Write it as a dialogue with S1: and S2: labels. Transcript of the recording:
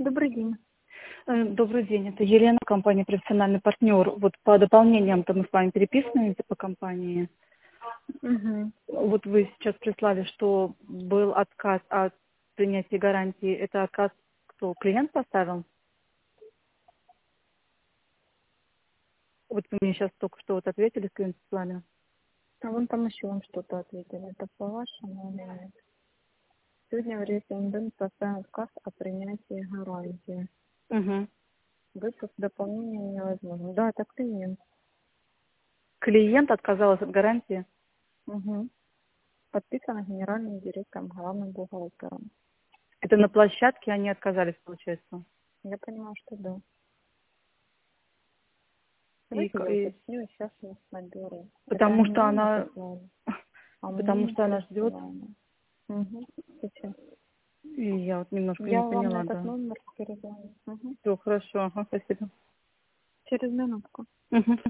S1: Добрый день.
S2: Добрый день, это Елена, компания «Профессиональный партнер». Вот по дополнениям-то мы с вами переписываемся по компании.
S1: Мгм.
S2: Вот вы сейчас прислали, что был отказ от принятия гарантии. Это отказ кто? Клиент поставил? Вот вы мне сейчас только что вот ответили, клиент прислали.
S1: А вон там еще вам что-то ответили. Это по-вашему или нет? Сегодня в референдум поставил отказ о принятии гарантии.
S2: Угу.
S1: Выпуск дополнения невозможно. Да, это клиент.
S2: Клиент отказался от гарантии.
S1: Угу. Подписано генеральным директором, главным бухгалтером.
S2: Это на площадке они отказались, получается.
S1: Я понимаю, что да.
S2: И,
S1: Давайте я
S2: и
S1: уточню, сейчас вас наберу. Это
S2: потому
S1: они
S2: что
S1: вам
S2: она,
S1: написали, а мне
S2: потому
S1: не
S2: что она ждет.
S1: присылали. Угу. Сейчас.
S2: И я вот немножко не
S1: Я вам на
S2: поняла,
S1: этот
S2: да.
S1: номер перезвоню. Угу.
S2: Все хорошо, ага, спасибо.
S1: Через минутку.
S2: Мгм.